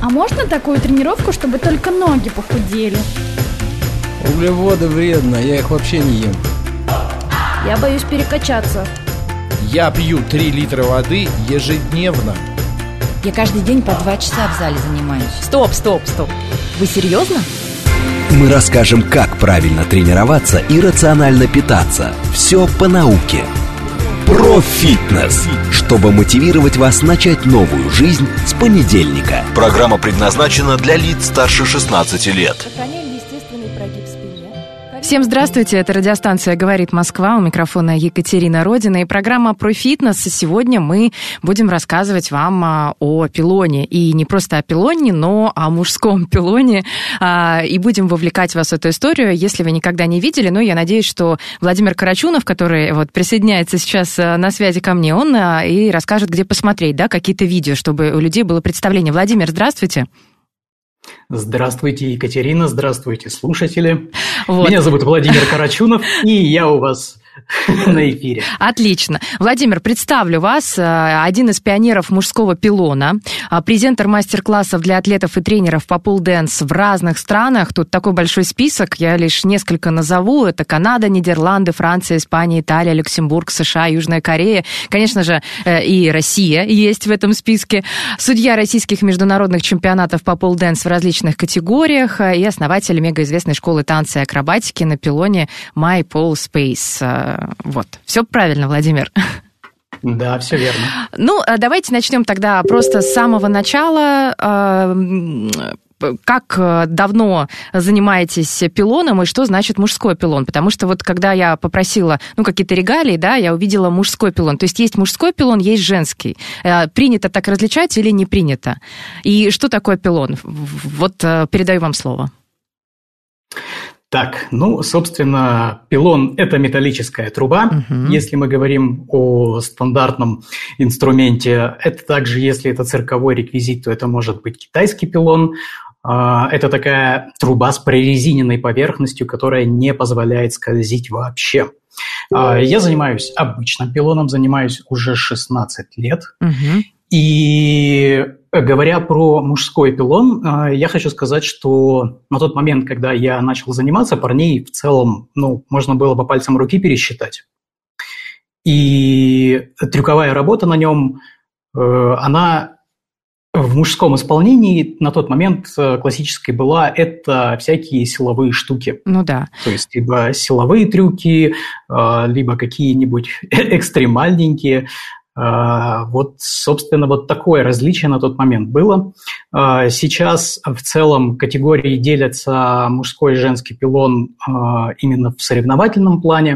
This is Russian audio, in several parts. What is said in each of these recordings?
А можно такую тренировку, чтобы только ноги похудели? Углеводы вредно, я их вообще не ем. Я боюсь перекачаться. Я пью 3 литра воды ежедневно. Я каждый день по 2 часа в зале занимаюсь. Стоп. Вы серьезно? Мы расскажем, как правильно тренироваться и рационально питаться. Все по науке. Про-фитнес, чтобы мотивировать вас начать новую жизнь с понедельника. Программа предназначена для лиц старше 16 лет. Сохраняем естественный прогиб спины. Всем здравствуйте, это радиостанция «Говорит Москва», у микрофона Екатерина Родина и программа про фитнес. Сегодня мы будем рассказывать вам о пилоне, и не просто о пилоне, но о мужском пилоне, и будем вовлекать вас в эту историю, если вы никогда не видели. Но я надеюсь, что Владимир Карачунов, который присоединяется сейчас на связи ко мне, он и расскажет, где посмотреть, да, какие-то видео, чтобы у людей было представление. Владимир, здравствуйте. Здравствуйте, Екатерина, здравствуйте, слушатели. Меня зовут Владимир Карачунов, и я у вас на эфире. Отлично. Владимир, представлю вас, один из пионеров мужского пилона, презентер мастер-классов для атлетов и тренеров по пул-дэнс в разных странах. Тут такой большой список, я лишь несколько назову. Это Канада, Нидерланды, Франция, Испания, Италия, Люксембург, США, Южная Корея. Конечно же, и Россия есть в этом списке. Судья российских международных чемпионатов по пул-дэнс в различных категориях и основатель мегаизвестной школы танца и акробатики на пилоне My Pole Space. Вот. Все правильно, Владимир? Да, все верно. Ну, давайте начнем тогда просто с самого начала. Как давно занимаетесь пилоном и что значит мужской пилон? Потому что когда я попросила, какие-то регалии, да, я увидела мужской пилон. То есть мужской пилон, есть женский. Принято так различать или не принято? И что такое пилон? Передаю вам слово. Так, собственно, пилон – это металлическая труба. Если мы говорим о стандартном инструменте, это также, если это цирковой реквизит, то это может быть китайский пилон. Это такая труба с прорезиненной поверхностью, которая не позволяет скользить вообще. Я занимаюсь обычным пилоном, занимаюсь уже 16 лет. И говоря про мужской пилон, я хочу сказать, что на тот момент, когда я начал заниматься, парней в целом, можно было по пальцам руки пересчитать. И трюковая работа на нем, она в мужском исполнении на тот момент классической была, это всякие силовые штуки. Ну да. То есть либо силовые трюки, либо какие-нибудь экстремальненькие. Собственно, такое различие на тот момент было. Сейчас в целом категории делятся мужской и женский пилон именно в соревновательном плане.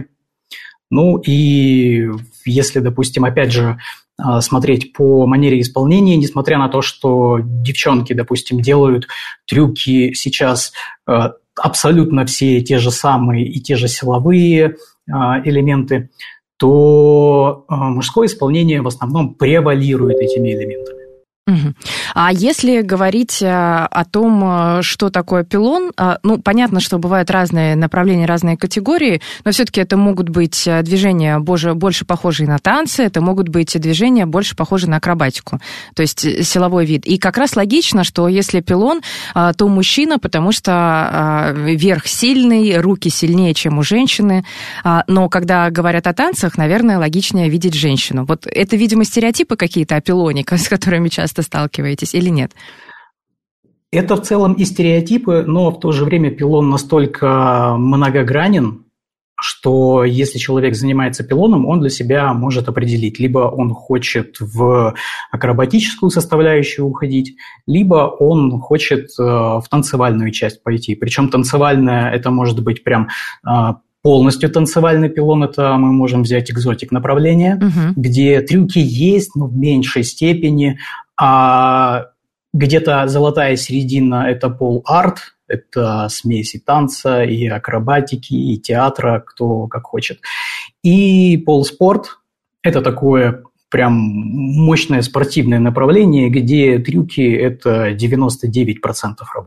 И если, допустим, опять же, смотреть по манере исполнения, несмотря на то, что девчонки, допустим, делают трюки сейчас абсолютно все те же самые и те же силовые элементы, то мужское исполнение в основном превалирует этими элементами. А если говорить о том, что такое пилон, понятно, что бывают разные направления, разные категории, но все-таки это могут быть движения больше похожие на танцы, это могут быть движения больше похожие на акробатику, то есть силовой вид. И как раз логично, что если пилон, то мужчина, потому что верх сильный, руки сильнее, чем у женщины, но когда говорят о танцах, наверное, логичнее видеть женщину. Это, видимо, стереотипы какие-то о пилоне, с которыми часто сталкиваетесь или нет? Это в целом и стереотипы, но в то же время пилон настолько многогранен, что если человек занимается пилоном, он для себя может определить, либо он хочет в акробатическую составляющую уходить, либо он хочет в танцевальную часть пойти. Причем танцевальная – это может быть прям полностью танцевальный пилон, это мы можем взять экзотик направление, где трюки есть, но в меньшей степени, а где-то золотая середина – это пол-арт, это смесь и танца, и акробатики, и театра, кто как хочет. И пол-спорт – это такое прям мощное спортивное направление, где трюки – это 99% работы.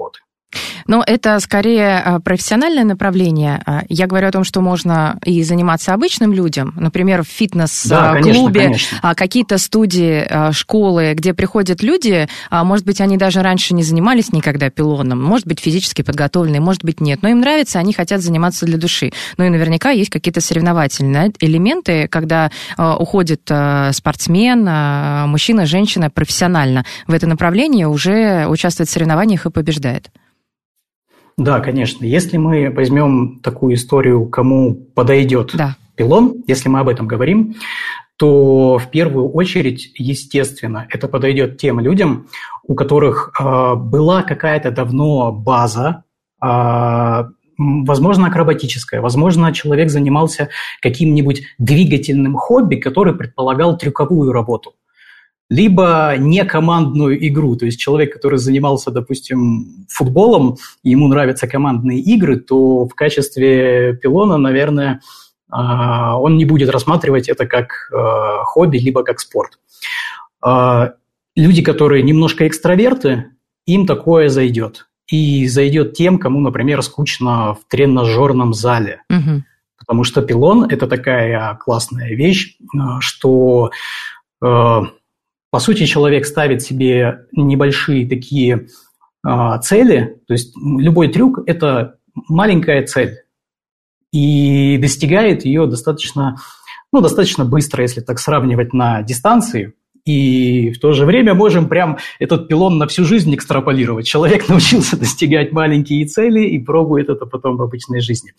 Но это скорее профессиональное направление. Я говорю о том, что можно и заниматься обычным людям, например, в фитнес-клубе, какие-то студии, школы, где приходят люди, может быть, они даже раньше не занимались никогда пилоном, может быть, физически подготовленные, может быть, нет, но им нравится, они хотят заниматься для души. Ну и наверняка есть какие-то соревновательные элементы, когда уходит спортсмен, мужчина, женщина профессионально в это направление, уже участвует в соревнованиях и побеждает. Да, конечно. Если мы возьмем такую историю, кому подойдет пилон, если мы об этом говорим, то в первую очередь, естественно, это подойдет тем людям, у которых была какая-то давно база, возможно, акробатическая, возможно, человек занимался каким-нибудь двигательным хобби, который предполагал трюковую работу. Либо некомандную игру, то есть человек, который занимался, допустим, футболом, и ему нравятся командные игры, то в качестве пилона, наверное, он не будет рассматривать это как хобби, либо как спорт. Люди, которые немножко экстраверты, им такое зайдет. И зайдет тем, кому, например, скучно в тренажерном зале. Угу. Потому что пилон – это такая классная вещь, что... По сути, человек ставит себе небольшие такие цели, то есть любой трюк – это маленькая цель, и достигает ее достаточно быстро, если так сравнивать на дистанции, и в то же время можем прям этот пилон на всю жизнь экстраполировать. Человек научился достигать маленькие цели и пробует это потом в обычной жизни.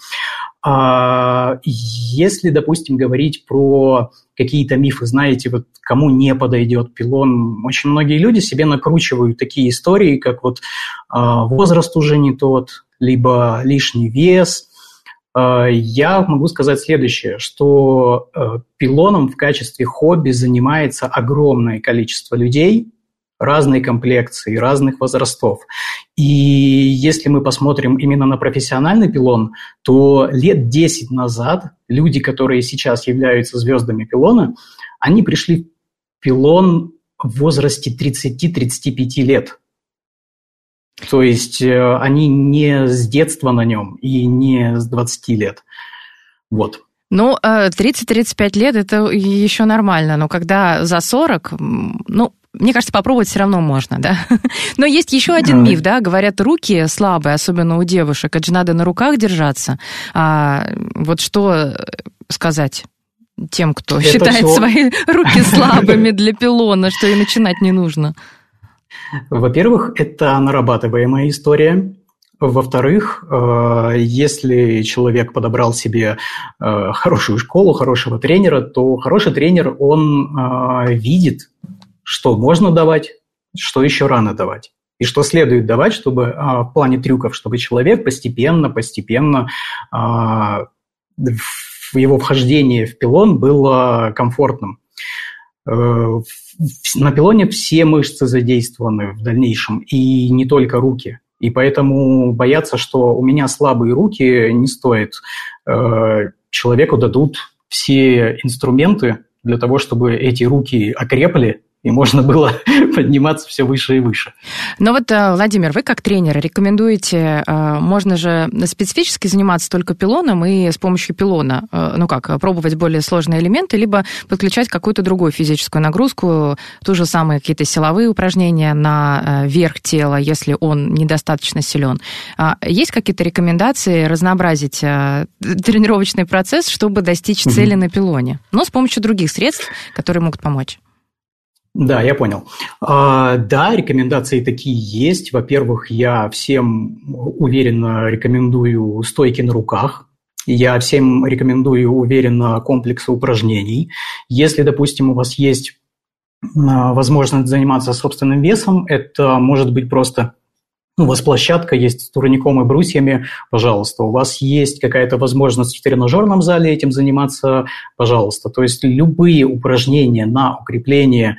Если, допустим, говорить про какие-то мифы, знаете, вот кому не подойдет пилон, очень многие люди себе накручивают такие истории, как вот возраст уже не тот, либо лишний вес. Я могу сказать следующее, что пилоном в качестве хобби занимается огромное количество людей разной комплекции, разных возрастов. И если мы посмотрим именно на профессиональный пилон, то лет 10 назад люди, которые сейчас являются звездами пилона, они пришли в пилон в возрасте 30-35 лет. То есть они не с детства на нем и не с 20 лет. Вот. Ну, 30-35 лет – это еще нормально, но когда за 40, мне кажется, попробовать все равно можно, да? Но есть еще один миф, да, говорят, руки слабые, особенно у девушек, это же надо на руках держаться. Вот что сказать тем, кто считает свои руки слабыми для пилона, что и начинать не нужно? Во-первых, это нарабатываемая история. Во-вторых, если человек подобрал себе хорошую школу, хорошего тренера, то хороший тренер, он видит, что можно давать, что еще рано давать. И что следует давать, чтобы в плане трюков, чтобы человек постепенно его вхождение в пилон было комфортным. На пилоне все мышцы задействованы в дальнейшем, и не только руки. И поэтому бояться, что у меня слабые руки, не стоит. Человеку дадут все инструменты для того, чтобы эти руки окрепли, и можно было подниматься все выше и выше. Но вот, Владимир, вы как тренер рекомендуете, можно же специфически заниматься только пилоном и с помощью пилона, пробовать более сложные элементы, либо подключать какую-то другую физическую нагрузку, ту же самые какие-то силовые упражнения на верх тела, если он недостаточно силен. Есть какие-то рекомендации разнообразить тренировочный процесс, чтобы достичь цели на пилоне, но с помощью других средств, которые могут помочь? Да, я понял. Да, рекомендации такие есть. Во-первых, я всем уверенно рекомендую стойки на руках. Я всем рекомендую уверенно комплексы упражнений. Если, допустим, у вас есть возможность заниматься собственным весом, это может быть просто... у вас площадка есть с турником и брусьями, пожалуйста. У вас есть какая-то возможность в тренажерном зале этим заниматься, пожалуйста. То есть любые упражнения на укрепление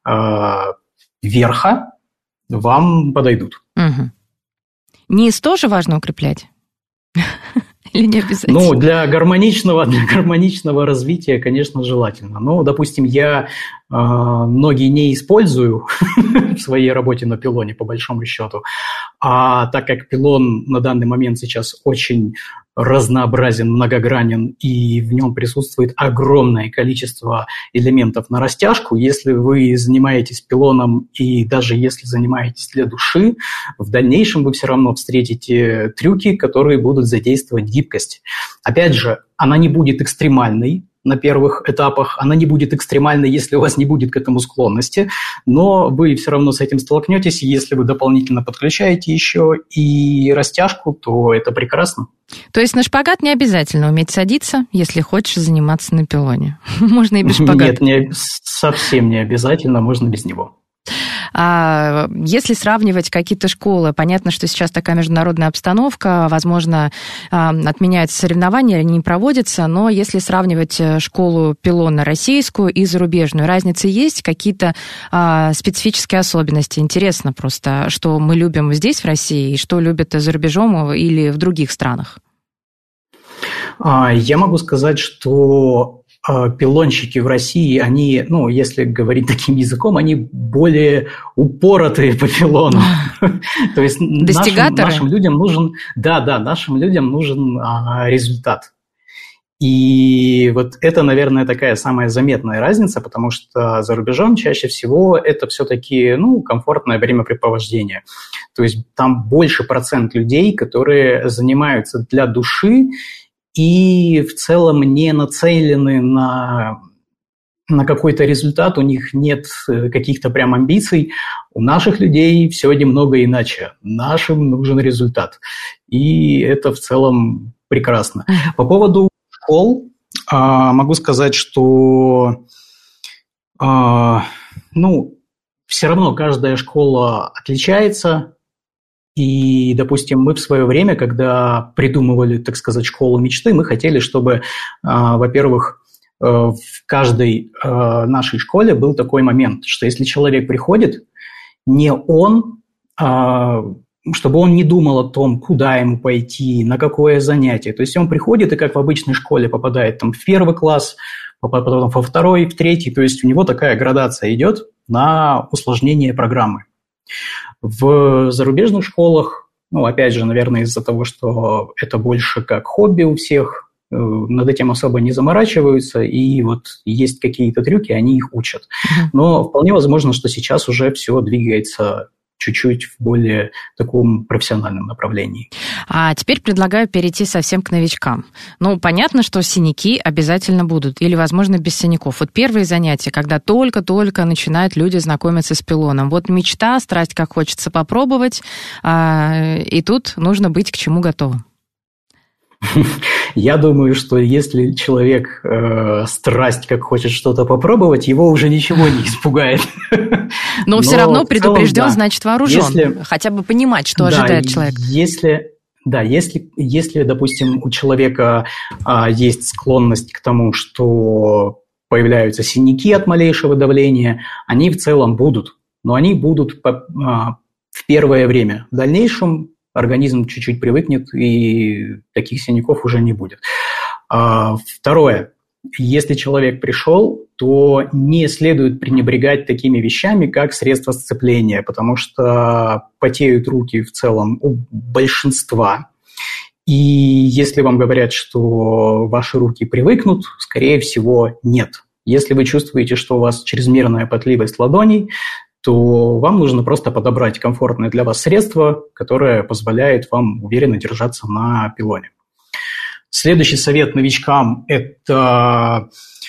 верха вам подойдут. Угу. Низ тоже важно укреплять? Или не обязательно? Для гармоничного развития, конечно, желательно. Допустим, я ноги не использую в своей работе на пилоне, по большому счету. А так как пилон на данный момент сейчас очень разнообразен, многогранен, и в нем присутствует огромное количество элементов на растяжку, если вы занимаетесь пилоном и даже если занимаетесь для души, в дальнейшем вы все равно встретите трюки, которые будут задействовать гибкость. Опять же, она не будет экстремальной на первых этапах, она не будет экстремальной, если у вас не будет к этому склонности, но вы все равно с этим столкнетесь, если вы дополнительно подключаете еще и растяжку, то это прекрасно. То есть на шпагат не обязательно уметь садиться, если хочешь заниматься на пилоне. Можно и без шпагата. Нет, совсем не обязательно, можно без него. Если сравнивать какие-то школы, понятно, что сейчас такая международная обстановка, возможно, отменяются соревнования, они не проводятся, но если сравнивать школу пилона российскую и зарубежную, разницы есть, какие-то специфические особенности? Интересно просто, что мы любим здесь, в России, и что любят за рубежом или в других странах? Я могу сказать, что пилонщики в России, они, если говорить таким языком, они более упоротые по пилону. То есть нашим людям нужен результат. И вот это, наверное, такая самая заметная разница, потому что за рубежом чаще всего это все-таки комфортное времяпрепровождение. То есть там больше процент людей, которые занимаются для души, и в целом не нацелены на какой-то результат, у них нет каких-то прям амбиций. У наших людей все немного иначе. Нашим нужен результат. И это в целом прекрасно. По поводу школ могу сказать, что все равно каждая школа отличается. И, допустим, мы в свое время, когда придумывали, так сказать, школу мечты, мы хотели, чтобы, во-первых, в каждой нашей школе был такой момент, что если человек приходит, чтобы он не думал о том, куда ему пойти, на какое занятие. То есть он приходит и, как в обычной школе, попадает там в первый класс, потом во второй, в третий. То есть у него такая градация идет на усложнение программы. В зарубежных школах, опять же, наверное, из-за того, что это больше как хобби у всех, над этим особо не заморачиваются, и вот есть какие-то трюки, они их учат. Но вполне возможно, что сейчас уже все двигается чуть-чуть в более таком профессиональном направлении. А теперь предлагаю перейти совсем к новичкам. Понятно, что синяки обязательно будут, или, возможно, без синяков. Вот первые занятия, когда только-только начинают люди знакомиться с пилоном. Вот мечта, страсть, как хочется попробовать, и тут нужно быть к чему готовым. Я думаю, что если человек страсть, как хочет что-то попробовать, его уже ничего не испугает. Но все равно предупрежден, значит вооружен. Хотя бы понимать, что ожидает человек. Если, допустим, у человека есть склонность к тому, что появляются синяки от малейшего давления, они в целом будут. Но они будут в первое время. В дальнейшем организм чуть-чуть привыкнет, и таких синяков уже не будет. Второе. Если человек пришел, то не следует пренебрегать такими вещами, как средства сцепления, потому что потеют руки в целом у большинства. И если вам говорят, что ваши руки привыкнут, скорее всего, нет. Если вы чувствуете, что у вас чрезмерная потливость ладоней, то вам нужно просто подобрать комфортное для вас средство, которое позволяет вам уверенно держаться на пилоне. Следующий совет новичкам – это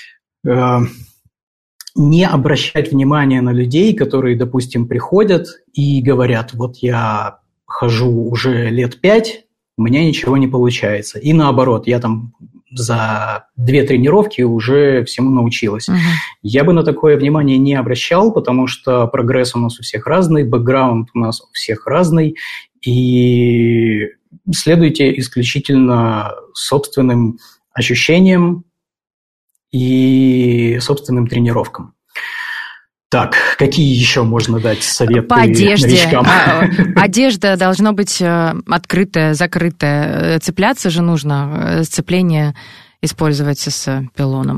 не обращать внимания на людей, которые, допустим, приходят и говорят: вот я хожу уже лет 5, у меня ничего не получается. И наоборот, я там за 2 тренировки уже всему научилась. Я бы на такое внимание не обращал, потому что прогресс у нас у всех разный, бэкграунд у нас у всех разный, и следуйте исключительно собственным ощущениям и собственным тренировкам. Так, какие еще можно дать советы по одежде? Новичкам? Одежда должна быть открытая, закрытая. Цепляться же нужно, сцепление использовать с пилоном.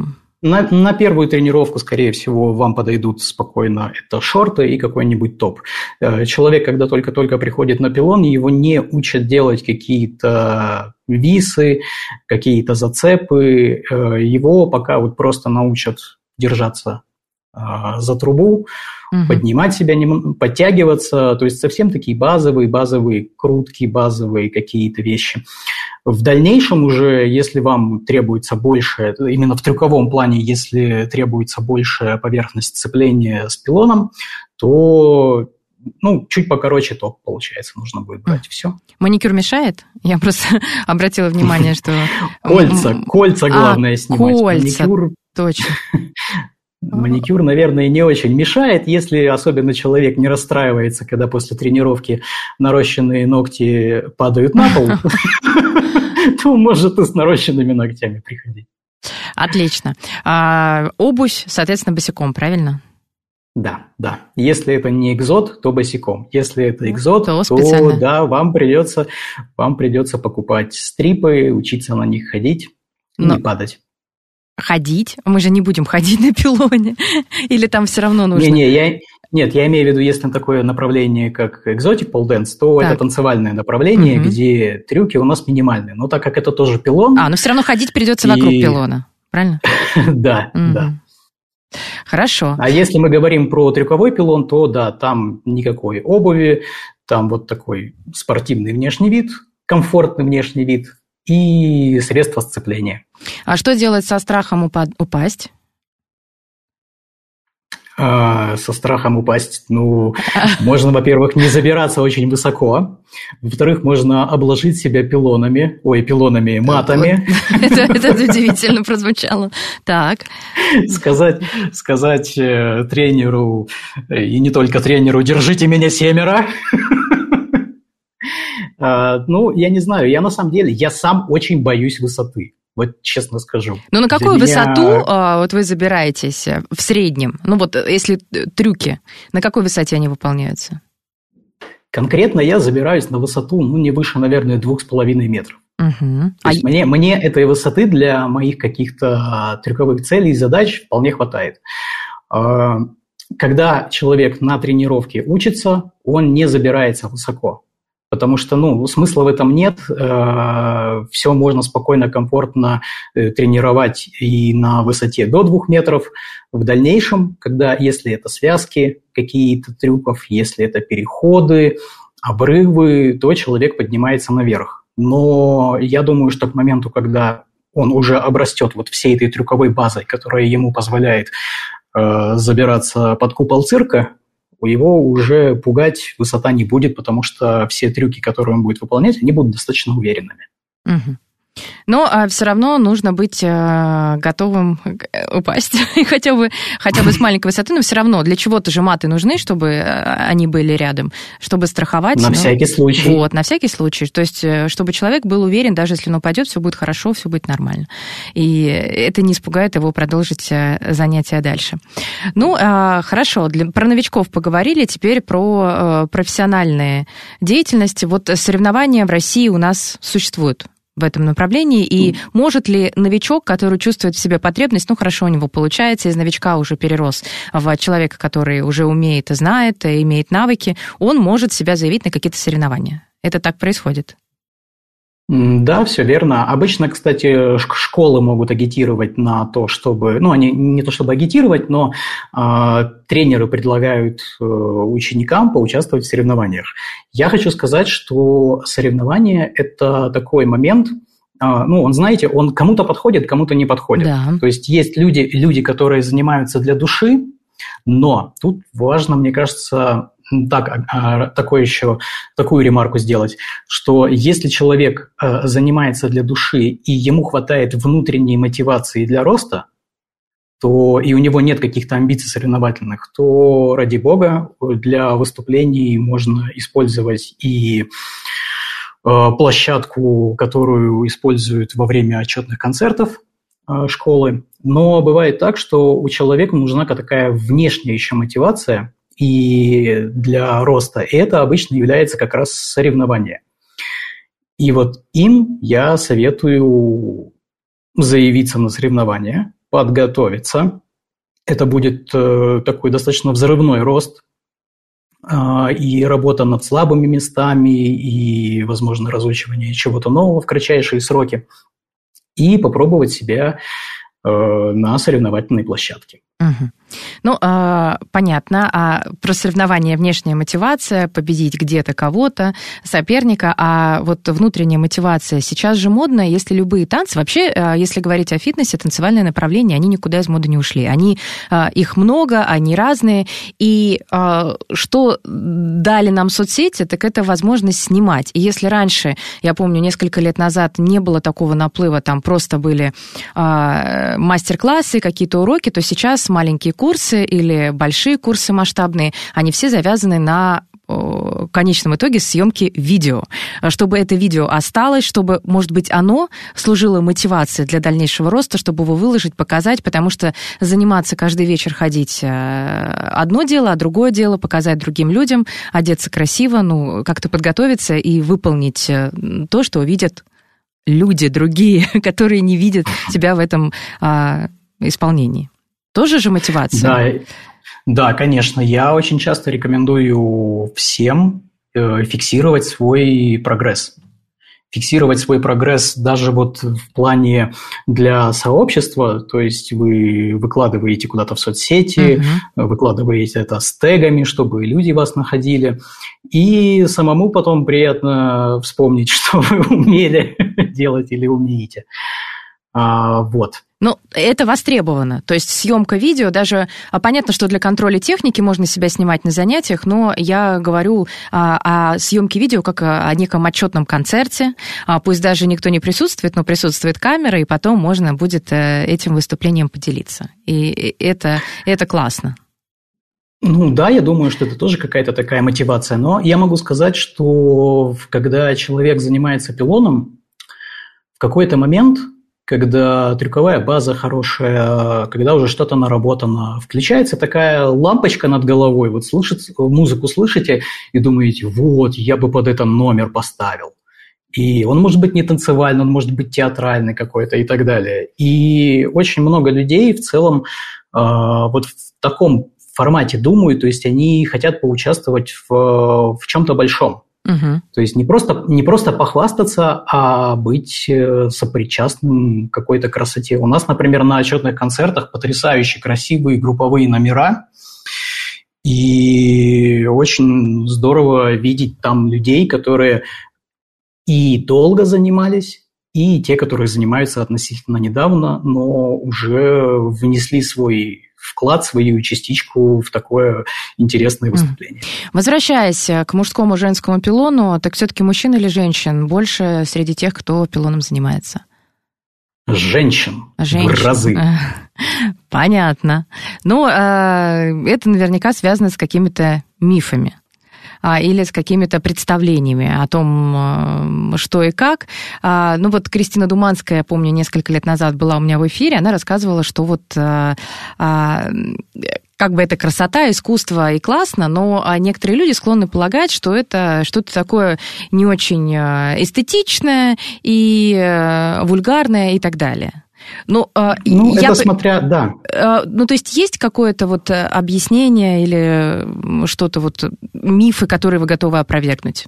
На первую тренировку, скорее всего, вам подойдут спокойно это шорты и какой-нибудь топ. Человек, когда только-только приходит на пилон, его не учат делать какие-то висы, какие-то зацепы. Его пока вот просто научат держаться за трубу, поднимать себя, подтягиваться. То есть совсем такие базовые крутки, базовые какие-то вещи. В дальнейшем уже, если вам требуется больше, именно в трюковом плане, если требуется большая поверхность сцепления с пилоном, то чуть покороче топ, получается, нужно будет брать. Все. Маникюр мешает? Я просто обратила внимание, что... Кольца главное снимать. Кольца, точно. Маникюр, наверное, не очень мешает, если особенно человек не расстраивается, когда после тренировки нарощенные ногти падают на пол, то может и с нарощенными ногтями приходить. Отлично. Обувь, соответственно, босиком, правильно? Да. Если это не экзот, то босиком. Если это экзот, то да, вам придется покупать стрипы, учиться на них ходить и не падать. Ходить? Мы же не будем ходить на пилоне. Или там все равно нужно? Нет, я имею в виду, если такое направление, как Exotic Pole Dance, то это танцевальное направление, где трюки у нас минимальные. Но так как это тоже пилон... но все равно ходить придется вокруг пилона, правильно? Да. Хорошо. А если мы говорим про трюковой пилон, то да, там никакой обуви, там вот такой спортивный внешний вид, комфортный внешний вид и средства сцепления. А что делать со страхом упасть? Со страхом упасть, можно, во-первых, не забираться очень высоко, во-вторых, можно обложить себя матами. Это удивительно прозвучало. Так. Сказать тренеру, и не только тренеру, держите меня 7. Я не знаю, я сам очень боюсь высоты. Вот честно скажу. На какую высоту вы забираетесь в среднем? Если трюки, на какой высоте они выполняются? Конкретно я забираюсь на высоту, не выше, наверное, 2,5 метров. То есть мне этой высоты для моих каких-то трюковых целей и задач вполне хватает. Когда человек на тренировке учится, он не забирается высоко. Потому что, смысла в этом нет, все можно спокойно, комфортно тренировать и на высоте до 2 метров. В дальнейшем, если это связки какие-то трюков, если это переходы, обрывы, то человек поднимается наверх. Но я думаю, что к моменту, когда он уже обрастет всей этой трюковой базой, которая ему позволяет забираться под купол цирка, его уже пугать высота не будет, потому что все трюки, которые он будет выполнять, они будут достаточно уверенными. Но все равно нужно быть готовым упасть, хотя бы с маленькой высоты, но все равно для чего-то же маты нужны, чтобы они были рядом, чтобы страховать. На всякий случай. На всякий случай. То есть, чтобы человек был уверен, даже если он упадет, все будет хорошо, все будет нормально. И это не испугает его продолжить занятия дальше. Хорошо, про новичков поговорили, теперь про профессиональные деятельности. Соревнования в России у нас существуют в этом направлении, и может ли новичок, который чувствует в себе потребность, хорошо у него получается, из новичка уже перерос в человека, который уже умеет и знает, и имеет навыки, он может себя заявить на какие-то соревнования. Это так происходит? Да, все верно. Обычно, кстати, школы могут агитировать на то, чтобы... они не то чтобы агитировать, но тренеры предлагают ученикам поучаствовать в соревнованиях. Я хочу сказать, что соревнования – это такой момент, он кому-то подходит, кому-то не подходит. Да. То есть люди, которые занимаются для души, но тут важно, мне кажется... такую ремарку сделать, что если человек занимается для души и ему хватает внутренней мотивации для роста, то и у него нет каких-то амбиций соревновательных, то, ради бога, для выступлений можно использовать и площадку, которую используют во время отчетных концертов школы. Но бывает так, что у человека нужна такая внешняя еще мотивация и для роста. И это обычно является как раз соревнование. И им я советую заявиться на соревнования, подготовиться. Это будет такой достаточно взрывной рост и работа над слабыми местами, и, возможно, разучивание чего-то нового в кратчайшие сроки, и попробовать себя на соревновательной площадке. Угу. Ну, понятно. А про соревнования внешняя мотивация, победить где-то кого-то, соперника, а вот внутренняя мотивация сейчас же модно, если любые танцы, вообще, если говорить о фитнесе, танцевальные направления, они никуда из моды не ушли. Их много, они разные, и что дали нам соцсети, так это возможность снимать. И если раньше, я помню, несколько лет назад не было такого наплыва, там просто были мастер-классы, какие-то уроки, то сейчас маленькие курсы или большие курсы масштабные, они все завязаны на в конечном итоге съемки видео. Чтобы это видео осталось, чтобы, может быть, оно служило мотивацией для дальнейшего роста, чтобы его выложить, показать, потому что заниматься каждый вечер, ходить одно дело, а другое дело показать другим людям, одеться красиво, как-то подготовиться и выполнить то, что увидят люди другие, которые не видят себя в этом исполнении. Тоже же мотивация? Да, конечно. Я очень часто рекомендую всем фиксировать свой прогресс. Фиксировать свой прогресс даже вот в плане для сообщества, то есть вы выкладываете куда-то в соцсети, выкладываете это с тегами, чтобы люди вас находили, и самому потом приятно вспомнить, что вы умели делать или умеете. Вот. Ну, это востребовано. То есть съемка видео, даже понятно, что для контроля техники можно себя снимать на занятиях, но я говорю о съемке видео как о неком отчетном концерте. Пусть даже никто не присутствует, но присутствует камера, и потом можно будет этим выступлением поделиться. И это классно. Да, я думаю, что это тоже какая-то такая мотивация. Но я могу сказать, что когда человек занимается пилоном, в какой-то момент, когда трюковая база хорошая, когда уже что-то наработано, включается такая лампочка над головой, вот музыку слышите и думаете, вот, я бы под это номер поставил. И он может быть не танцевальный, он может быть театральный какой-то и так далее. И очень много людей в целом вот в таком формате думают, то есть они хотят поучаствовать в чем-то большом. То есть не просто похвастаться, а быть сопричастным к какой-то красоте. У нас, например, на отчетных концертах потрясающе красивые групповые номера, и очень здорово видеть там людей, которые и долго занимались, и те, которые занимаются относительно недавно, но уже внесли свой вклад, свою частичку в такое интересное выступление. Возвращаясь к мужскому и женскому пилону, так все-таки мужчин или женщин больше среди тех, кто пилоном занимается? Женщин. В разы. Понятно. Это наверняка связано с какими-то мифами или с какими-то представлениями о том, что и как. Вот Кристина Думанская, я помню, несколько лет назад была у меня в эфире, она рассказывала, что вот как бы это красота, искусство и классно, но некоторые люди склонны полагать, что это что-то такое не очень эстетичное и вульгарное и так далее. Это смотря, да. То есть есть какое-то вот объяснение или что-то вот мифы, которые вы готовы опровергнуть?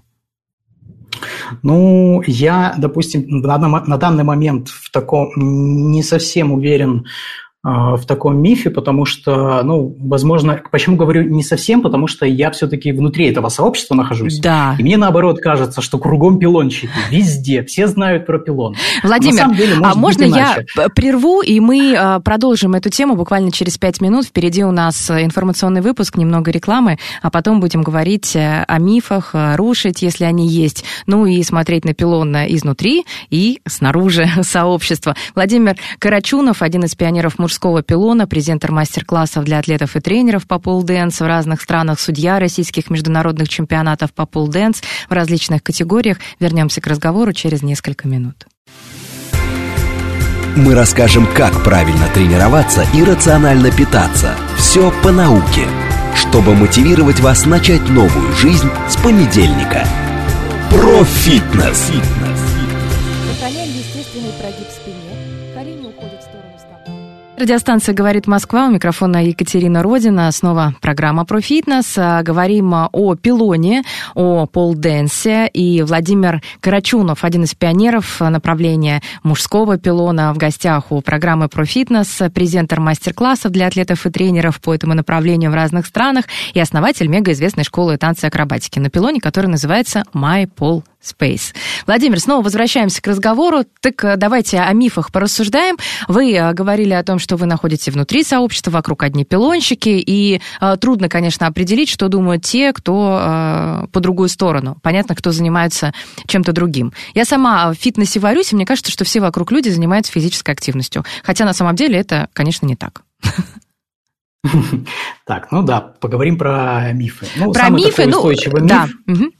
Я, допустим, на данный момент не совсем уверен в таком мифе, потому что, возможно, почему говорю не совсем, потому что я все-таки внутри этого сообщества нахожусь. Да. И мне, наоборот, кажется, что кругом пилонщики, везде, все знают про пилон. Владимир, можно я прерву, и мы продолжим эту тему буквально через 5 минут. Впереди у нас информационный выпуск, немного рекламы, а потом будем говорить о мифах, рушить, если они есть, и смотреть на пилон изнутри и снаружи сообщества. Владимир Карачунов, один из пионеров мужского пилона, презентер мастер-классов для атлетов и тренеров по пол-дэнс в разных странах, судья российских международных чемпионатов по пол-дэнс в различных категориях. Вернемся к разговору через несколько минут. Мы расскажем, как правильно тренироваться и рационально питаться. Все по науке, чтобы мотивировать вас начать новую жизнь с понедельника. Про-фитнес. Сохраняем естественный прогиб в спине. Колени уходят в сторону стопы. Радиостанция «Говорит Москва», у микрофона Екатерина Родина. Снова программа про фитнес. Говорим о пилоне, о полденсе. И Владимир Карачунов, один из пионеров направления мужского пилона, в гостях у программы про фитнес, презентер мастер-классов для атлетов и тренеров по этому направлению в разных странах и основатель мегаизвестной школы танца и акробатики на пилоне, которая называется My Pole Space. Владимир, снова возвращаемся к разговору. Так давайте о мифах порассуждаем. Вы говорили о том, что вы находитесь внутри сообщества, вокруг одни пилонщики, и трудно, конечно, определить, что думают те, кто по другую сторону. Понятно, кто занимается чем-то другим. Я сама в фитнесе варюсь, и мне кажется, что все вокруг люди занимаются физической активностью. Хотя на самом деле это, конечно, не так. Так, ну да, поговорим про мифы. Про мифы, устойчивый миф. Да.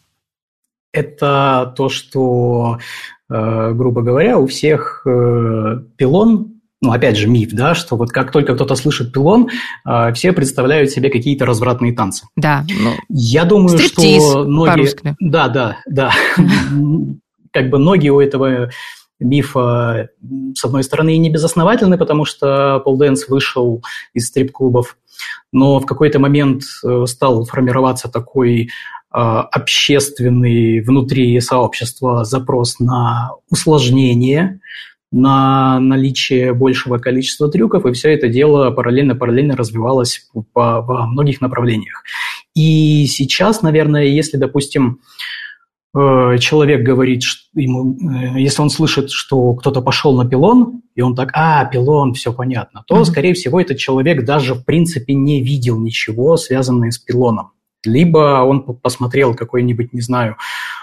Это то, что, грубо говоря, у всех пилон, опять же, миф, да, что вот как только кто-то слышит пилон, все представляют себе какие-то развратные танцы. Да. Я думаю, стриптиз, что ноги... по-русски. Да. Как бы ноги у этого мифа, с одной стороны, и не безосновательны, потому что полденс вышел из стрип-клубов, но в какой-то момент стал формироваться такой общественный внутри сообщества запрос на усложнение, на наличие большего количества трюков, и все это дело параллельно развивалось во многих направлениях. И сейчас, наверное, если, допустим, человек говорит, если он слышит, что кто-то пошел на пилон, и он так, пилон, все понятно, то, скорее всего, этот человек даже, в принципе, не видел ничего, связанное с пилоном. Либо он посмотрел какой-нибудь, не знаю,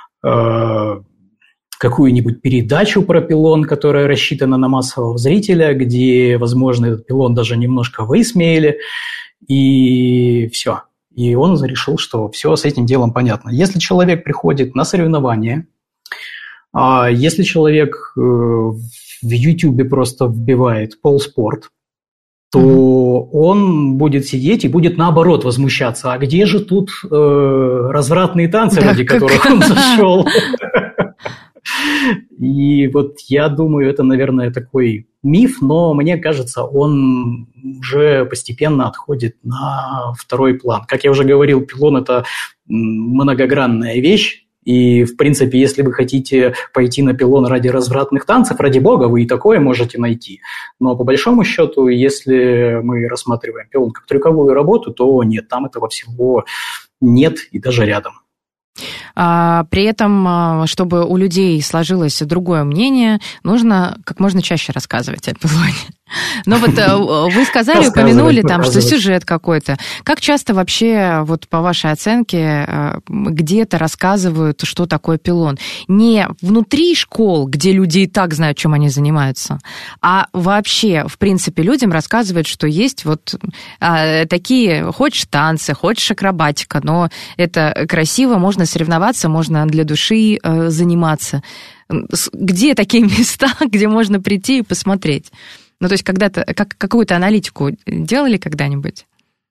какую-нибудь передачу про пилон, которая рассчитана на массового зрителя, где, возможно, этот пилон даже немножко высмеяли, и все. И он решил, что все с этим делом понятно. Если человек приходит на соревнования, если человек в YouTube просто вбивает полспорт, то он будет сидеть и будет, наоборот, возмущаться. А где же тут развратные танцы, ради которых он зашел? И вот я думаю, это, наверное, такой миф, но мне кажется, он уже постепенно отходит на второй план. Как я уже говорил, пилон – это многогранная вещь. И, в принципе, если вы хотите пойти на пилон ради развратных танцев, ради бога, вы и такое можете найти. Но, по большому счету, если мы рассматриваем пилон как трюковую работу, то нет, там этого всего нет и даже рядом. При этом, чтобы у людей сложилось другое мнение, нужно как можно чаще рассказывать о пилоне. Но вот вы сказали, упомянули там, что сюжет какой-то. Как часто вообще, вот по вашей оценке, где-то рассказывают, что такое пилон? Не внутри школ, где люди и так знают, чем они занимаются, а вообще, в принципе, людям рассказывают, что есть вот такие, хочешь танцы, хочешь акробатика, но это красиво, можно соревноваться, можно для души заниматься. Где такие места, где можно прийти и посмотреть? Ну, то есть когда-то какую-то аналитику делали когда-нибудь?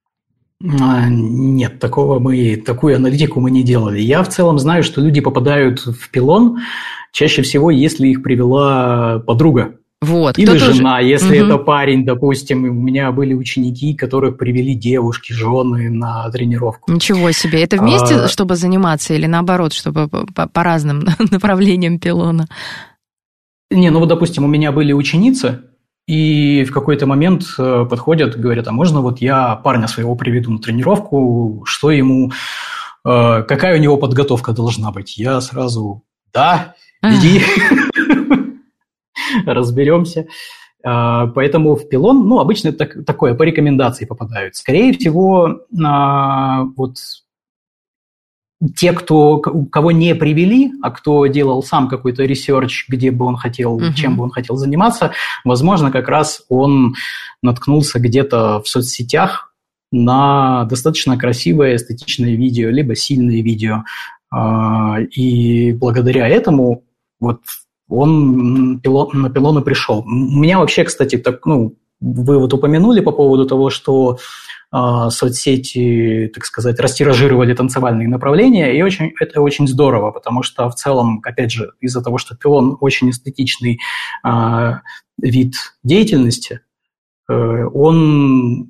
Нет, такую аналитику мы не делали. Я в целом знаю, что люди попадают в пилон чаще всего, если их привела подруга. Вот, или жена, если это парень, допустим. У меня были ученики, которых привели девушки, жены на тренировку. Ничего себе. Это вместе, чтобы заниматься, или наоборот, чтобы по разным направлениям пилона? Вот, допустим, у меня были ученицы, и в какой-то момент подходят, говорят, а можно вот я парня своего приведу на тренировку, что ему, какая у него подготовка должна быть? Я сразу, да, иди, разберемся. Поэтому в пилон, обычно это такое, по рекомендации попадают. Скорее всего, вот те, кого не привели, а кто делал сам какой-то ресерч, где бы он хотел, чем бы он хотел заниматься, возможно, как раз он наткнулся где-то в соцсетях на достаточно красивое, эстетичное видео, либо сильное видео. И благодаря этому вот он на пилон и пришел. У меня вообще, кстати, вы вот упомянули по поводу того, что соцсети, так сказать, растиражировали танцевальные направления, и это очень здорово, потому что в целом, опять же, из-за того, что пилон очень эстетичный вид деятельности, он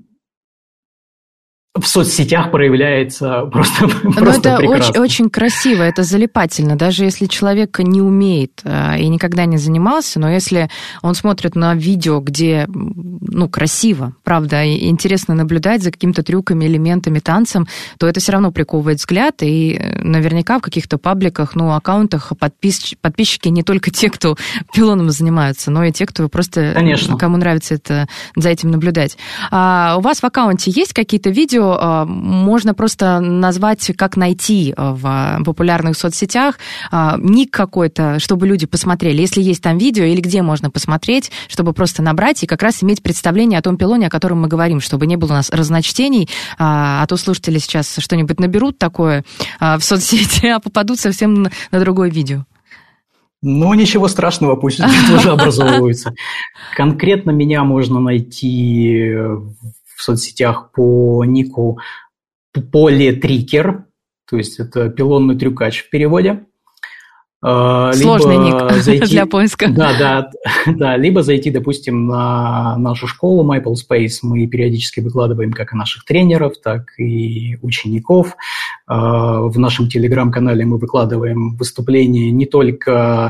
в соцсетях проявляется просто это прекрасно. очень красиво, это залипательно. Даже если человек не умеет и никогда не занимался, но если он смотрит на видео, где, красиво, правда, и интересно наблюдать за какими-то трюками, элементами, танцем, то это все равно приковывает взгляд, и наверняка в каких-то пабликах, аккаунтах подписчики не только те, кто пилоном занимаются, но и те, кто просто, Конечно. Кому нравится за этим наблюдать. У вас в аккаунте есть какие-то видео, можно просто назвать, как найти в популярных соцсетях ник какой-то, чтобы люди посмотрели, если есть там видео, или где можно посмотреть, чтобы просто набрать и как раз иметь представление о том пилоне, о котором мы говорим, чтобы не было у нас разночтений, а то слушатели сейчас что-нибудь наберут такое в соцсети, а попадут совсем на другое видео. Ничего страшного, пусть тоже образовываются. Конкретно меня можно найти в соцсетях по нику Полетрикер, то есть это пилонный трюкач в переводе. Сложный ник для поиска. Да, либо зайти, допустим, на нашу школу Maple Space. Мы периодически выкладываем как и наших тренеров, так и учеников. В нашем телеграм-канале мы выкладываем выступления не только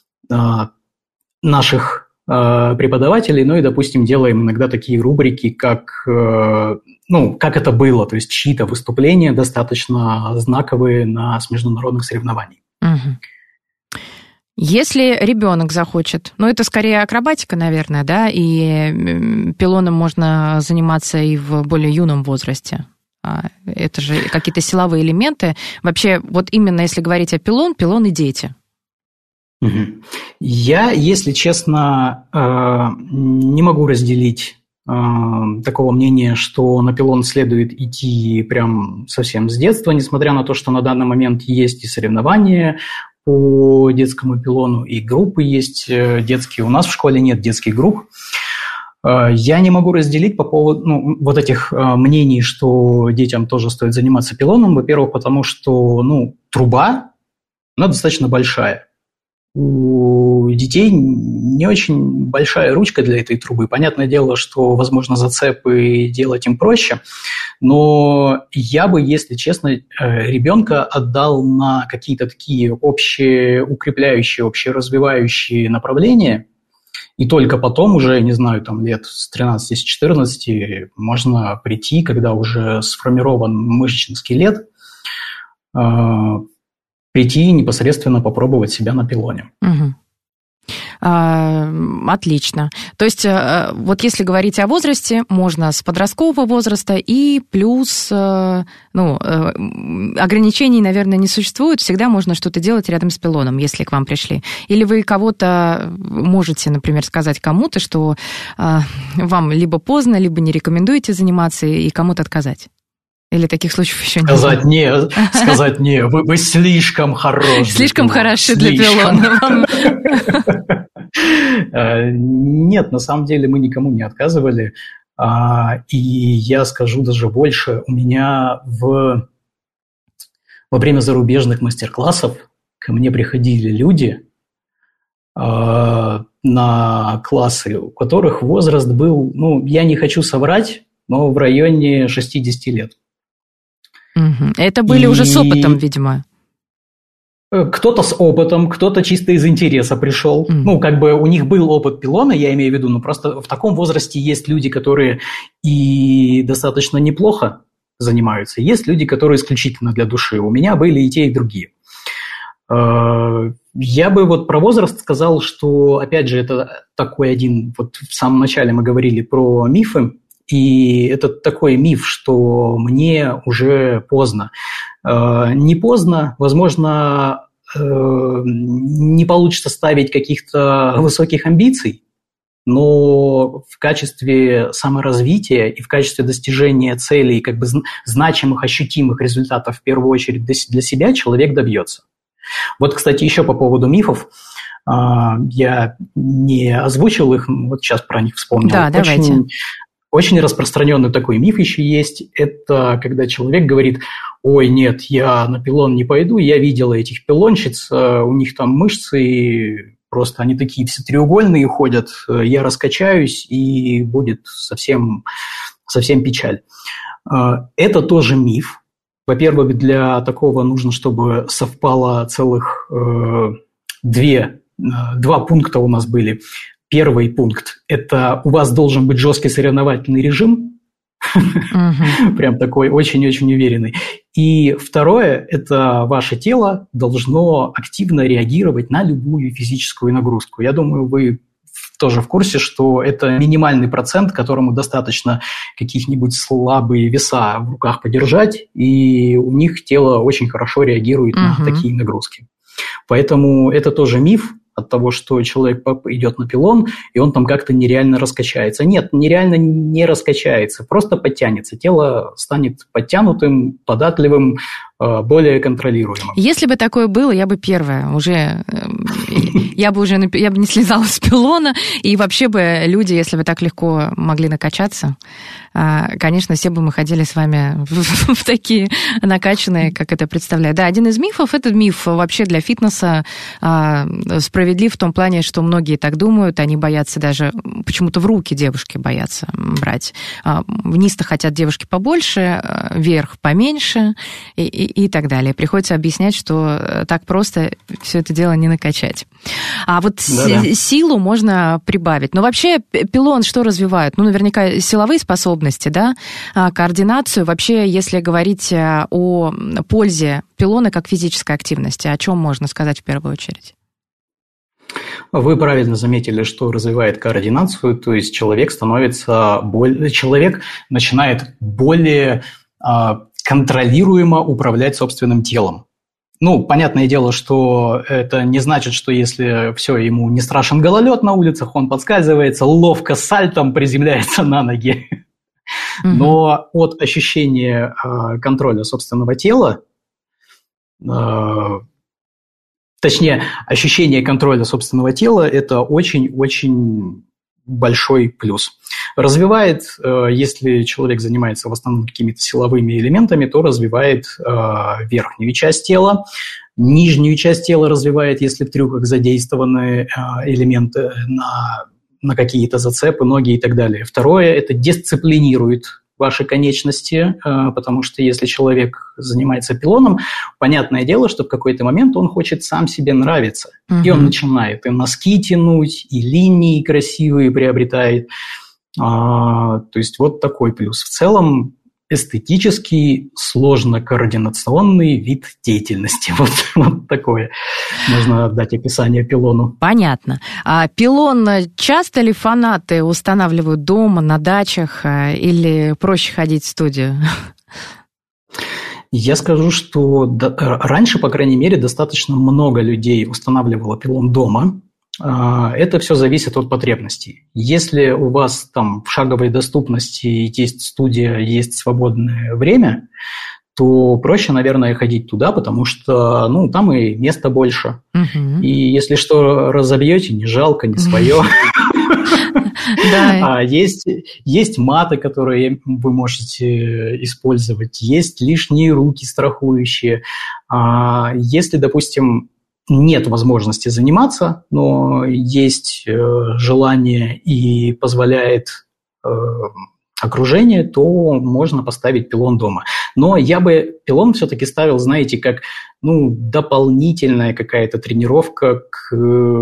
наших преподавателей, но и, допустим, делаем иногда такие рубрики, как это было, то есть чьи-то выступления достаточно знаковые с международных соревнований. Угу. Если ребенок захочет, это скорее акробатика, наверное, да, и пилоном можно заниматься и в более юном возрасте. Это же какие-то силовые элементы. Вообще, вот именно если говорить о пилон и дети. Я, если честно, не могу разделить такого мнения, что на пилон следует идти прям совсем с детства, несмотря на то, что на данный момент есть и соревнования по детскому пилону, и группы есть детские. У нас в школе нет детских групп. Я не могу разделить по поводу вот этих мнений, что детям тоже стоит заниматься пилоном. Во-первых, потому что труба, она достаточно большая. У детей не очень большая ручка для этой трубы. Понятное дело, что, возможно, зацепы делать им проще, но я бы, если честно, ребенка отдал на какие-то такие общеукрепляющие, общеразвивающие направления, и только потом уже, не знаю, лет с 13-14 можно прийти, когда уже сформирован мышечный скелет, прийти и непосредственно попробовать себя на пилоне. Угу. Отлично. То есть, вот если говорить о возрасте, можно с подросткового возраста и плюс, ограничений, наверное, не существует, всегда можно что-то делать рядом с пилоном, если к вам пришли. Или вы кого-то можете, например, сказать кому-то, что вам либо поздно, либо не рекомендуете заниматься, и кому-то отказать. Или таких случаев еще нет? Сказать не. Вы слишком хороши. Слишком хороши для пилона. Нет, на самом деле мы никому не отказывали. И я скажу даже больше. У меня во время зарубежных мастер-классов ко мне приходили люди на классы, у которых возраст был, я не хочу соврать, но в районе 60 лет. Это были уже с опытом, видимо. Кто-то с опытом, кто-то чисто из интереса пришел. У них был опыт пилона, я имею в виду, но просто в таком возрасте есть люди, которые и достаточно неплохо занимаются, есть люди, которые исключительно для души. У меня были и те, и другие. Я бы про возраст сказал, что, опять же, это такой один, в самом начале мы говорили про мифы, и это такой миф, что мне уже поздно. Не поздно, возможно, не получится ставить каких-то высоких амбиций, но в качестве саморазвития и в качестве достижения целей, значимых, ощутимых результатов, в первую очередь для себя, человек добьется. Кстати, еще по поводу мифов. Я не озвучил их, сейчас про них вспомнил. Да, давайте. Очень распространенный такой миф еще есть. Это когда человек говорит: ой, нет, я на пилон не пойду, я видела этих пилонщиц, у них там мышцы просто они такие все треугольные ходят, я раскачаюсь, и будет совсем печаль. Это тоже миф. Во-первых, для такого нужно, чтобы совпало целых два пункта у нас были. Первый пункт – это у вас должен быть жесткий соревновательный режим, прям такой очень-очень уверенный. И второе – это ваше тело должно активно реагировать на любую физическую нагрузку. Я думаю, вы тоже в курсе, что это минимальный процент, которому достаточно каких-нибудь слабые веса в руках подержать, и у них тело очень хорошо реагирует на такие нагрузки. Поэтому это тоже миф от того, что человек идет на пилон, и он там как-то нереально раскачается. Нет, нереально не раскачается, просто подтянется. Тело станет подтянутым, податливым, более контролируемым. Если бы такое было, я бы первая уже... Я бы не слезала с пилона, и вообще бы люди, если бы так легко могли накачаться, конечно, все бы мы ходили с вами в такие накачанные, как это представляю. Да, один из мифов, этот миф вообще для фитнеса справедлив в том плане, что многие так думают, они боятся даже, почему-то в руки девушки боятся брать. Вниз-то хотят девушки побольше, вверх поменьше и так далее. Приходится объяснять, что так просто все это дело не накачать. А вот силу можно прибавить. Но вообще пилон что развивает? Ну, наверняка силовые способности, да, координацию. Вообще, если говорить о пользе пилона как физической активности, о чем можно сказать в первую очередь? Вы правильно заметили, что развивает координацию, то есть человек начинает более контролируемо управлять собственным телом. Ну, понятное дело, что это не значит, что если все, ему не страшен гололед на улицах, он подскальзывается, ловко сальтом приземляется на ноги. Но от ощущения контроля собственного тела, точнее, ощущение контроля собственного тела – это очень-очень большой плюс. Развивает, если человек занимается в основном какими-то силовыми элементами, то развивает верхнюю часть тела, нижнюю часть тела развивает, если в трюках задействованы элементы на какие-то зацепы, ноги и так далее. Второе – это дисциплинирует ваши конечности, потому что если человек занимается пилоном, понятное дело, что в какой-то момент он хочет сам себе нравиться. И он начинает и носки тянуть, и линии красивые приобретает. То есть вот такой плюс. В целом эстетический, сложно-координационный вид деятельности. Вот такое можно дать описание пилону. Понятно. А пилон часто ли фанаты устанавливают дома, на дачах, или проще ходить в студию? Я скажу, что раньше, по крайней мере, достаточно много людей устанавливало пилон дома. Это все зависит от потребностей. Если у вас там в шаговой доступности есть студия, есть свободное время, то проще, наверное, ходить туда, потому что там и места больше. И если что разобьете, не жалко, не свое. Есть маты, которые вы можете использовать, есть лишние руки страхующие. Если, допустим, нет возможности заниматься, но есть желание и позволяет окружение, то можно поставить пилон дома. Но я бы пилон все-таки ставил, знаете, как дополнительная какая-то тренировка к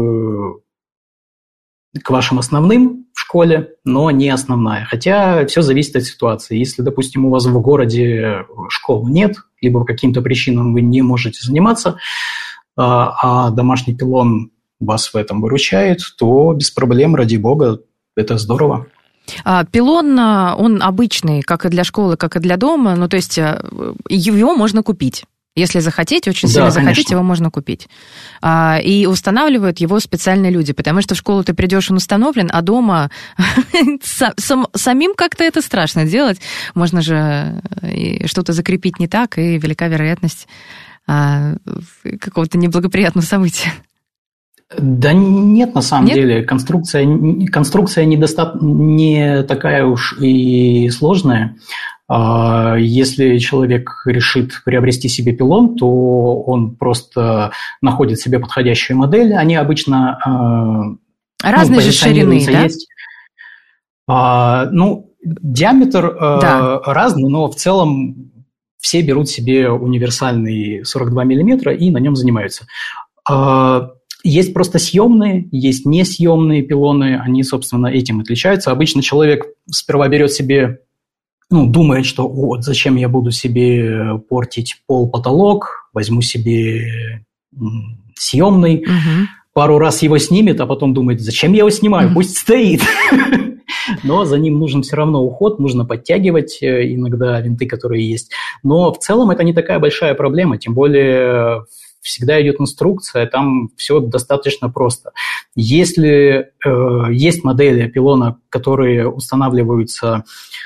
вашим основным в школе, но не основная. Хотя все зависит от ситуации. Если, допустим, у вас в городе школы нет, либо по каким-то причинам вы не можете заниматься, а домашний пилон вас в этом выручает, то без проблем, ради бога, это здорово. Пилон, он обычный, как и для школы, как и для дома, то есть его можно купить. Если захотите, очень сильно захотите, его можно купить. И устанавливают его специальные люди, потому что в школу ты придешь, он установлен, а дома самим как-то это страшно делать. Можно же что-то закрепить не так, и велика вероятность какого-то неблагоприятного события. Да нет, на самом деле. Конструкция не такая уж и сложная. Если человек решит приобрести себе пилон, то он просто находит себе подходящую модель. Они обычно разной же ширины, да? Есть. Диаметр разный, но в целом все берут себе универсальный 42 мм и на нем занимаются. Есть просто съемные, есть несъемные пилоны, они, собственно, этим отличаются. Обычно человек сперва берет себе, думает, что вот зачем я буду себе портить пол, потолок, возьму себе съемный, пару раз его снимет, а потом думает, зачем я его снимаю, пусть стоит. Но за ним нужен все равно уход, нужно подтягивать иногда винты, которые есть. Но в целом это не такая большая проблема, тем более всегда идет инструкция, там все достаточно просто. Если есть модели пилона, которые устанавливаются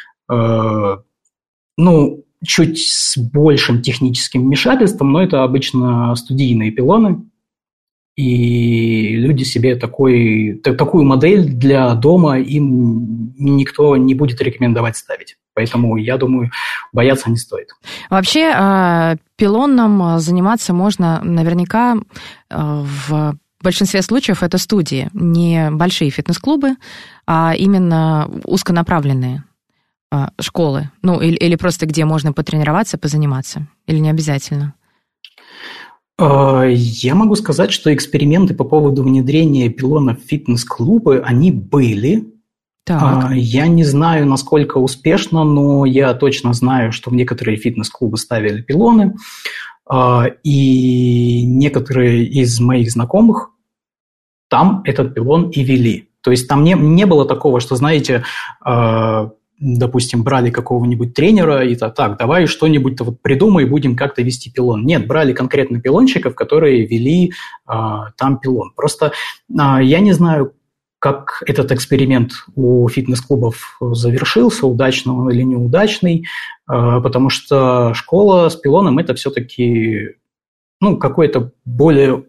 чуть с большим техническим вмешательством, но это обычно студийные пилоны, и люди себе такую модель для дома им никто не будет рекомендовать ставить. Поэтому, я думаю, бояться не стоит. Вообще, пилоном заниматься можно наверняка в большинстве случаев это студии, не большие фитнес-клубы, а именно узконаправленные школы. Или просто где можно потренироваться, позаниматься. Или не обязательно? Я могу сказать, что эксперименты по поводу внедрения пилонов в фитнес-клубы, они были. Так. Я не знаю, насколько успешно, но я точно знаю, что в некоторые фитнес-клубы ставили пилоны, и некоторые из моих знакомых там этот пилон и вели. То есть там не было такого, что, знаете, допустим, брали какого-нибудь тренера и так, давай что-нибудь придумай, будем как-то вести пилон. Нет, брали конкретно пилонщиков, которые вели там пилон. Просто я не знаю, как этот эксперимент у фитнес-клубов завершился, удачный он или неудачный, потому что школа с пилоном – это все-таки какое-то более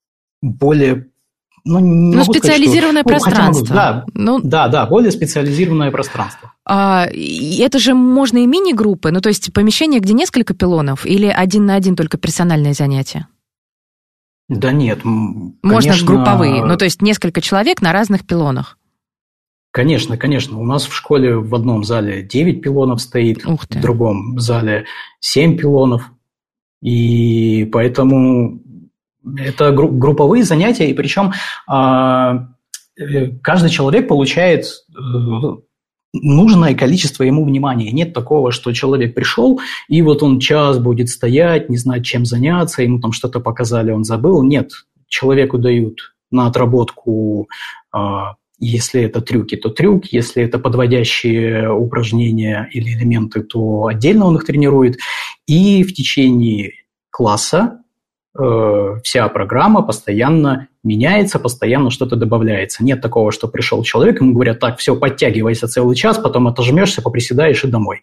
специализированное пространство. Да, более специализированное пространство. Это же можно и мини-группы, то есть помещение, где несколько пилонов, или 1 на 1 только персональные занятия? Да нет, можно групповые, то есть несколько человек на разных пилонах. Конечно. У нас в школе в одном зале 9 пилонов стоит, в другом зале 7 пилонов. И поэтому это групповые занятия, и причем каждый человек получает нужное количество ему внимания. Нет такого, что человек пришел, и вот он час будет стоять, не знать, чем заняться, ему там что-то показали, он забыл. Нет, человеку дают на отработку, если это трюки, то трюк, если это подводящие упражнения или элементы, то отдельно он их тренирует. И в течение класса вся программа постоянно меняется, постоянно что-то добавляется. Нет такого, что пришел человек, ему говорят, так, все, подтягивайся целый час, потом отожмешься, поприседаешь и домой.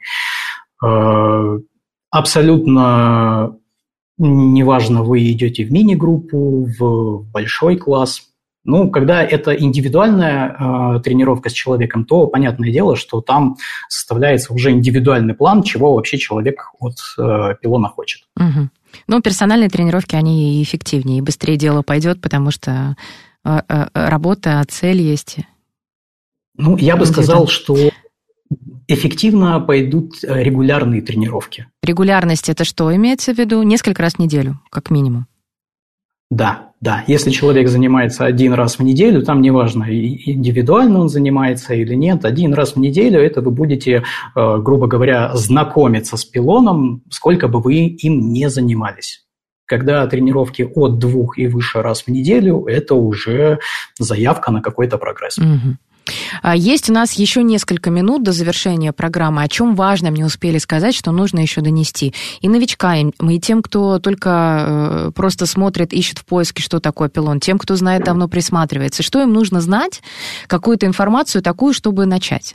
Абсолютно неважно, вы идете в мини-группу, в большой класс. Когда это индивидуальная тренировка с человеком, то понятное дело, что там составляется уже индивидуальный план, чего вообще человек от пилона хочет. Угу. Персональные тренировки, они и эффективнее, и быстрее дело пойдет, потому что работа, цель есть. Я бы сказал, что эффективно пойдут регулярные тренировки. Регулярность – это что имеется в виду? Несколько раз в неделю, как минимум. Да. Если человек занимается 1 раз в неделю, там неважно, индивидуально он занимается или нет, 1 раз в неделю это вы будете, грубо говоря, знакомиться с пилоном, сколько бы вы им не занимались. Когда тренировки от 2 и выше раз в неделю, это уже заявка на какой-то прогресс. Угу. Есть у нас еще несколько минут до завершения программы. О чем важном не успели сказать, что нужно еще донести. И новичкам, и тем, кто только просто смотрит, ищет в поиске, что такое пилон, тем, кто знает, давно присматривается. Что им нужно знать, какую-то информацию такую, чтобы начать?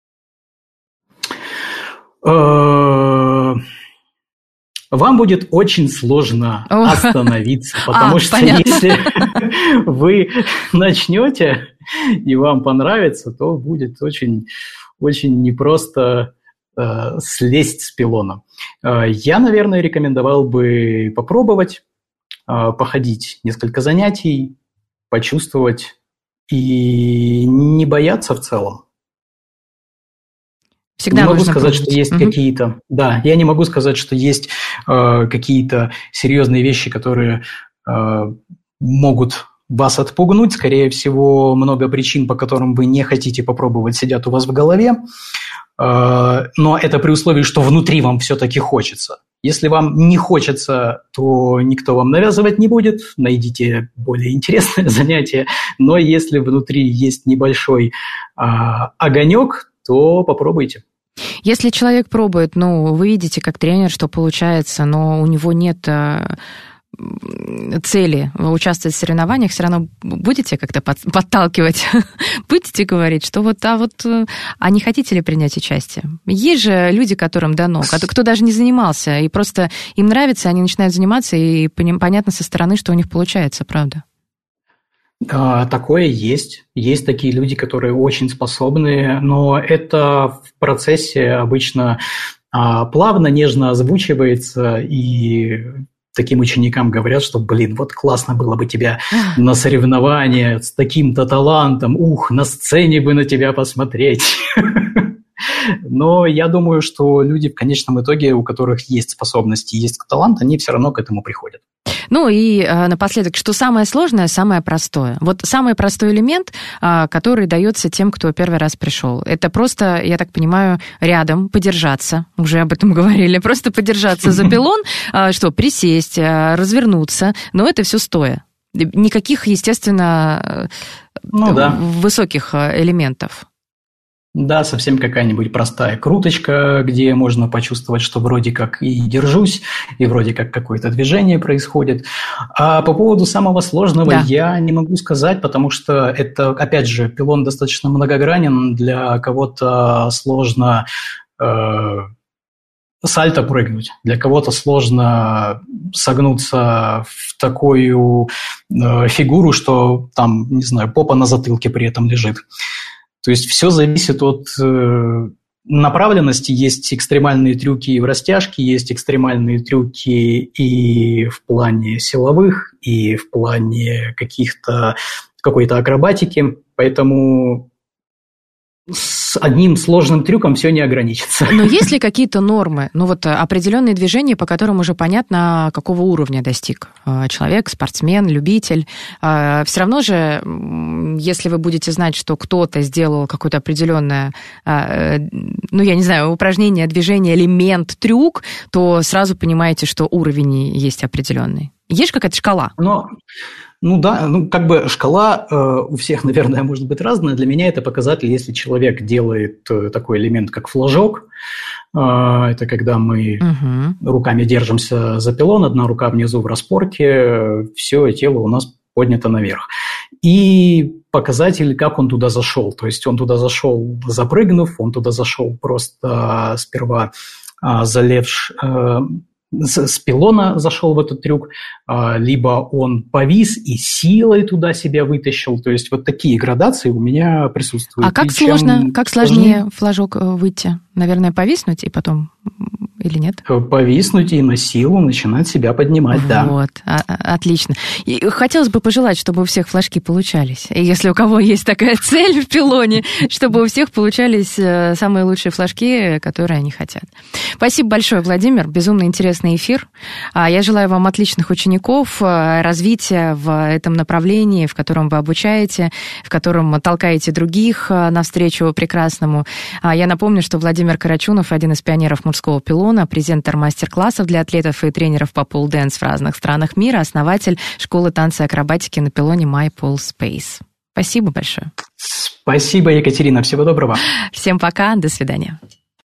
Вам будет очень сложно остановиться, потому что если вы начнете и вам понравится, то будет очень, очень непросто слезть с пилона. Я, наверное, рекомендовал бы попробовать, походить несколько занятий, почувствовать и не бояться в целом. Всегда не могу нужно сказать, пробовать. что есть какие-то... Да, я не могу сказать, что есть какие-то серьезные вещи, которые могут вас отпугнуть. Скорее всего, много причин, по которым вы не хотите попробовать, сидят у вас в голове. Но это при условии, что внутри вам все-таки хочется. Если вам не хочется, то никто вам навязывать не будет. Найдите более интересное занятие. Но если внутри есть небольшой огонек, то попробуйте. Если человек пробует, вы видите как тренер, что получается, но у него нет цели участвовать в соревнованиях, все равно будете как-то подталкивать, будете говорить, что а не хотите ли принять участие? Есть же люди, которым дано, кто даже не занимался, и просто им нравится, они начинают заниматься, и понятно со стороны, что у них получается, правда? Такое есть. Есть такие люди, которые очень способны, но это в процессе обычно плавно, нежно озвучивается, и таким ученикам говорят, что, вот классно было бы тебя на соревнования с таким-то талантом, на сцене бы на тебя посмотреть. Но я думаю, что люди в конечном итоге, у которых есть способности, есть талант, они все равно к этому приходят. И напоследок, что самое сложное, самое простое. Самый простой элемент, который дается тем, кто первый раз пришел. Это просто, я так понимаю, рядом подержаться, уже об этом говорили, просто подержаться за пилон, присесть, развернуться, но это все стоя. Никаких, естественно, высоких элементов. Да, совсем какая-нибудь простая круточка, где можно почувствовать, что вроде как и держусь, и вроде как какое-то движение происходит. А по поводу самого сложного я не могу сказать, потому что это, опять же, пилон достаточно многогранен, для кого-то сложно сальто прыгнуть, для кого-то сложно согнуться в такую фигуру, что там, не знаю, попа на затылке при этом лежит. То есть все зависит от направленности. Есть экстремальные трюки и в растяжке, есть экстремальные трюки и в плане силовых, и в плане какой-то акробатики. Поэтому с одним сложным трюком все не ограничится. Но есть ли какие-то нормы, определенные движения, по которым уже понятно, какого уровня достиг человек, спортсмен, любитель? Все равно же, если вы будете знать, что кто-то сделал какое-то определенное, упражнение, движение, элемент, трюк, то сразу понимаете, что уровень есть определенный. Есть какая-то шкала? Шкала у всех, наверное, может быть разная. Для меня это показатель, если человек делает такой элемент, как флажок. Это когда мы руками держимся за пилон, одна рука внизу в распорке, все тело у нас поднято наверх. И показатель, как он туда зашел. То есть он туда зашел, запрыгнув, он туда зашел просто сперва залезшь... с пилона зашел в этот трюк, либо он повис и силой туда себя вытащил. То есть такие градации у меня присутствуют. А как сложнее флажок выйти? Наверное, повиснуть и потом... Или нет? Повиснуть и на силу начинать себя поднимать, да. Отлично. И хотелось бы пожелать, чтобы у всех флажки получались. И если у кого есть такая цель в пилоне, чтобы у всех получались самые лучшие флажки, которые они хотят. Спасибо большое, Владимир. Безумно интересный эфир. Я желаю вам отличных учеников, развития в этом направлении, в котором вы обучаете, в котором толкаете других навстречу прекрасному. Я напомню, что Владимир Карачунов, один из пионеров мужского пилона, презентер мастер-классов для атлетов и тренеров по пол-дэнс в разных странах мира, основатель школы танца и акробатики на пилоне MyPoolSpace. Спасибо большое. Спасибо, Екатерина. Всего доброго. Всем пока. До свидания.